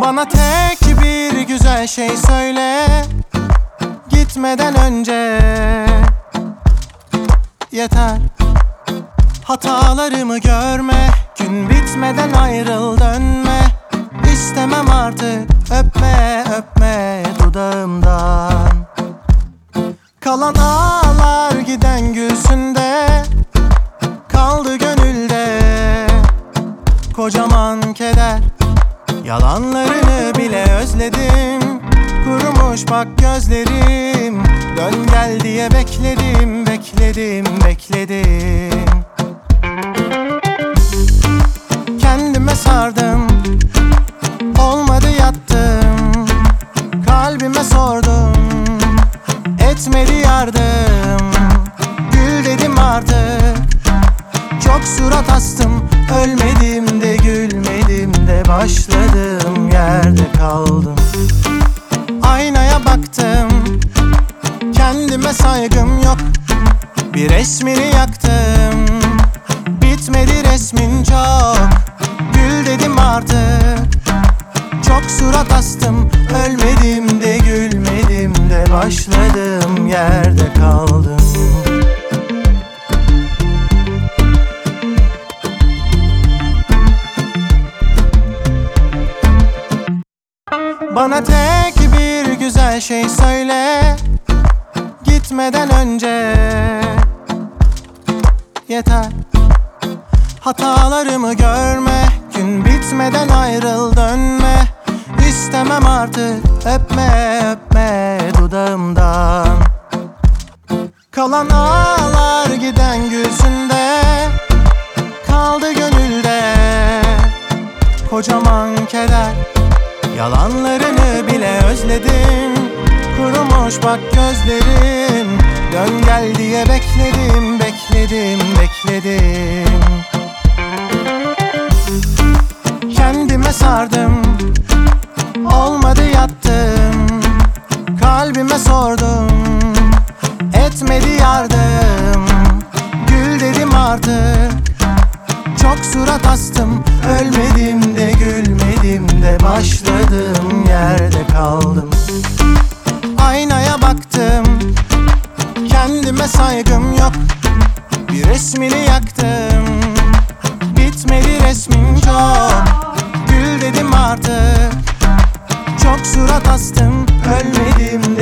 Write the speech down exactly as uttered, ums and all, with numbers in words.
Bana tek bir güzel şey söyle gitmeden önce. Yeter hatalarımı görme, gün bitmeden ayrıl dönme. İstemem artık öpme öpme dudağımdan. Kalan ağlar giden gülsünde, kaldı gönülde kocaman keder. Yalanlarını bile özledim, kurumuş bak gözlerim. Dön gel diye bekledim, bekledim, bekledim. Kendime sardım, olmadı yattım. Kalbime sordum, etmedi yardım. Gül dedim artık, çok surat astım. Ölmedim de gülmedim de, başladığım yerde kaldım. Aynaya baktım, kendime saygım yok. Bir resmini yaktım, bitmedi resmin çok. Gül dedim artık, çok surat astım. Ölmedim de gülmedim de, başladığım yerde kaldım. Bana tek bir güzel şey söyle gitmeden önce. Yeter hatalarımı görme, gün bitmeden ayrıl dönme. İstemem artık öpme öpme dudağımdan. Kalan ağlar giden gülsünde, kaldı gönülde kocaman keder. Yalanlarını bile özledim, kurumuş bak gözlerim. Dön gel diye bekledim, bekledim, bekledim. Kendime sardım, olmadı yattım. Kalbime sordum, etmedi yardım. Gül dedim artık, çok surat astım. Ölmedim de gülmedim de, başladığım yerde kaldım. Aynaya baktım, kendime saygım yok. Bir resmini yaktım, bitmedi resmin çok. Gül dedim artık, çok surat astım. Ölmedim